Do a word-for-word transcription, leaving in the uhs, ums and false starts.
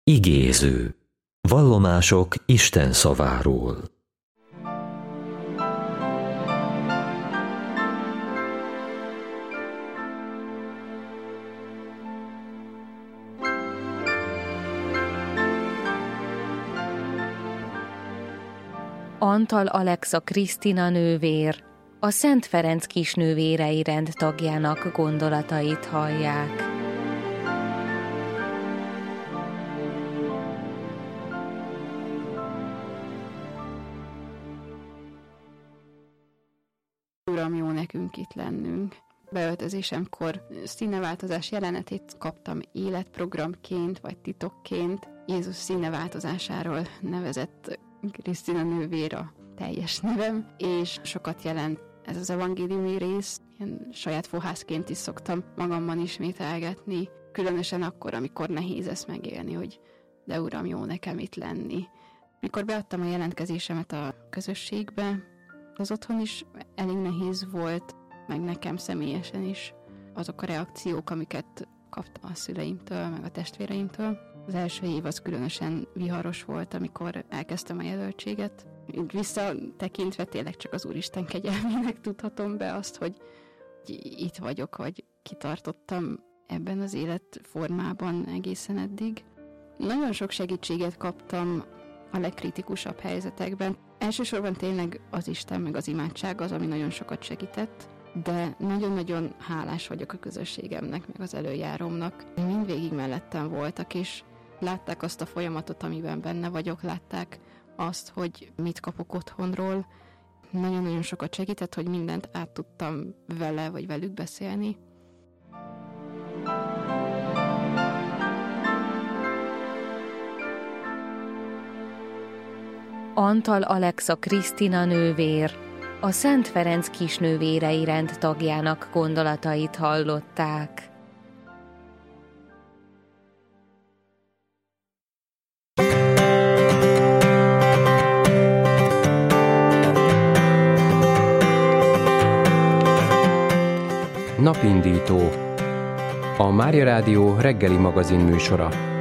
Igéző. Vallomások Isten szaváról. Antal Alexa Krisztina nővér, a Szent Ferenc kisnővérei rend tagjának gondolatait hallják. Uram, jó nekünk itt lennünk. Beöltözésemkor színeváltozás jelenetét kaptam életprogramként vagy titokként. Jézus színeváltozásáról nevezett Krisztina nővér a teljes nevem, és sokat jelent ez az evangéliumi rész. Ilyen saját fohászként is szoktam magamban ismételgetni, különösen akkor, amikor nehéz ezt megélni, hogy de Uram, jó nekem itt lenni. Mikor beadtam a jelentkezésemet a közösségbe, az otthon is elég nehéz volt, meg nekem személyesen is azok a reakciók, amiket kaptam a szüleimtől, meg a testvéreimtől. Az első év az különösen viharos volt, amikor elkezdtem a jelöltséget. Visszatekintve tényleg csak az Úristen kegyelmének tudhatom be azt, hogy itt vagyok, vagy kitartottam ebben az életformában egészen eddig. Nagyon sok segítséget kaptam a legkritikusabb helyzetekben. Elsősorban tényleg az Isten meg az imádság az, ami nagyon sokat segített, de nagyon-nagyon hálás vagyok a közösségemnek, meg az előjárómnak. Mindvégig mellettem voltak, és látták azt a folyamatot, amiben benne vagyok, látták azt, hogy mit kapok otthonról. Nagyon-nagyon sokat segített, hogy mindent át tudtam vele, vagy velük beszélni. Antal Alexa Krisztina nővér, a Szent Ferenc kisnővérei rend tagjának gondolatait hallották. Napindító. A Mária Rádió reggeli magazin műsora.